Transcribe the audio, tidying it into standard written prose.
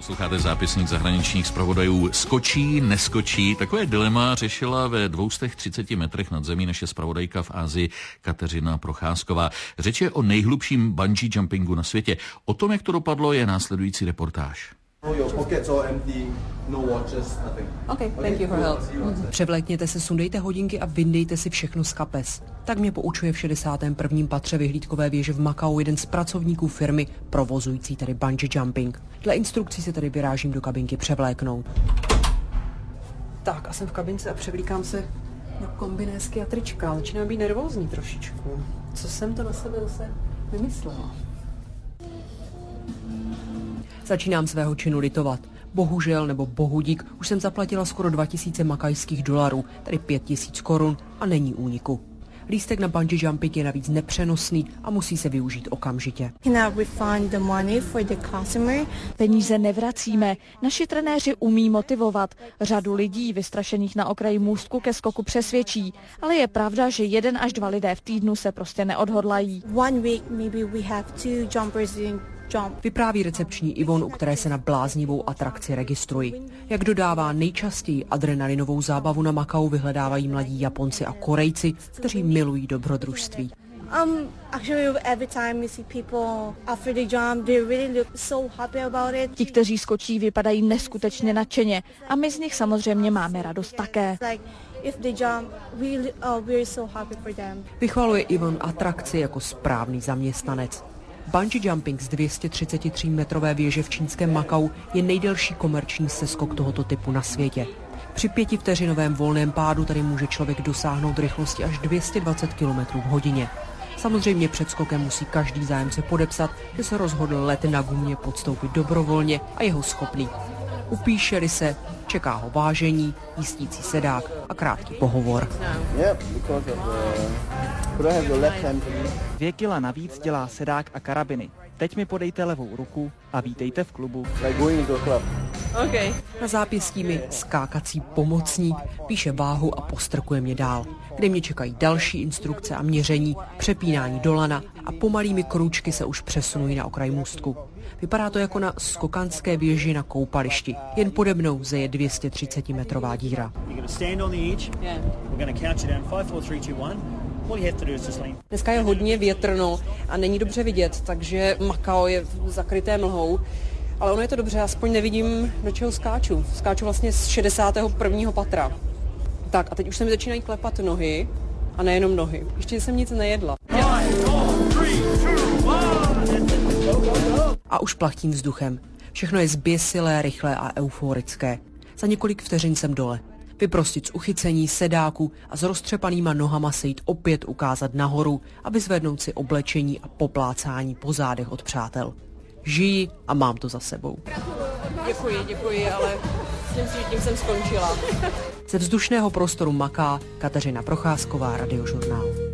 Posloucháte zápisník zahraničních zpravodajů. Skočí, neskočí? Takové dilema řešila ve 230 metrech nad zemí naše zpravodajka v Asii Kateřina Procházková. Řeč je o nejhlubším bungee jumpingu na světě. O tom, jak to dopadlo, je následující reportáž. Převlékněte se, sundejte hodinky a vyndejte si všechno z kapes. Tak mě poučuje v 61. patře vyhlídkové věže v Makau jeden z pracovníků firmy provozující tedy bungee jumping. Dle instrukcí se tedy vyrážím do kabinky převléknout. Tak a jsem v kabince a převlíkám se na kombinésky a trička. Začínám být nervózní trošičku. Co jsem to na sebe zase vymyslela? Začínám svého činu litovat. Bohužel, nebo bohudík, už jsem zaplatila skoro 2000 makajských dolarů, tedy 5000 korun a není úniku. Lístek na bungee jumping je navíc nepřenosný a musí se využít okamžitě. Peníze nevracíme. Naši trenéři umí motivovat. Řadu lidí vystrašených na okraji můstku ke skoku přesvědčí. Ale je pravda, že 1 až 2 lidé v týdnu se prostě neodhodlají. Vypráví recepční Ivon, u které se na bláznivou atrakci registruji. Jak dodává, nejčastěji adrenalinovou zábavu na Makau vyhledávají mladí Japonci a Korejci, kteří milují dobrodružství. Ti, kteří skočí, vypadají neskutečně nadšeně a my z nich samozřejmě máme radost také. Vychvaluje Ivon atrakci jako správný zaměstnanec. Bungee jumping z 233metrové věže v čínském Makau je nejdelší komerční seskok tohoto typu na světě. Při 5vteřinovém volném pádu tady může člověk dosáhnout rychlosti až 220 km v hodině. Samozřejmě před skokem musí každý zájemce podepsat, že se rozhodl let na gumě podstoupit dobrovolně a je ho schopný. Upíše-li se, čeká ho vážení, jistící sedák a krátký pohovor. 2 kila navíc dělá sedák a karabiny. Teď mi podejte levou ruku a vítejte v klubu. Okay. Na zápěstí mi skákací pomocník píše váhu a postrkuje mě dál, kde mě čekají další instrukce a měření, přepínání do lana a pomalými kručky se už přesunují na okraj můstku. Vypadá to jako na skokanské věži na koupališti, jen pode mnou je 230metrová díra. Dneska je hodně větrno a není dobře vidět, takže Makao je zakryté mlhou. Ale ono je to dobře, aspoň nevidím, do čeho skáču. Skáču vlastně z 61. patra. Tak a teď už se mi začínají klepat nohy a nejenom nohy. Ještě jsem nic nejedla. A už plachtím vzduchem. Všechno je zběsilé, rychlé a euforické. Za několik vteřin jsem dole. Vyprostit z uchycení, sedáku a s roztřepanýma nohama se jít opět ukázat nahoru a vyzvednout si oblečení a poplácání po zádech od přátel. Žiji a mám to za sebou. Děkuji, ale myslím si, že tím jsem skončila. Ze vzdušného prostoru Maká Kateřina Procházková, Radiožurnál.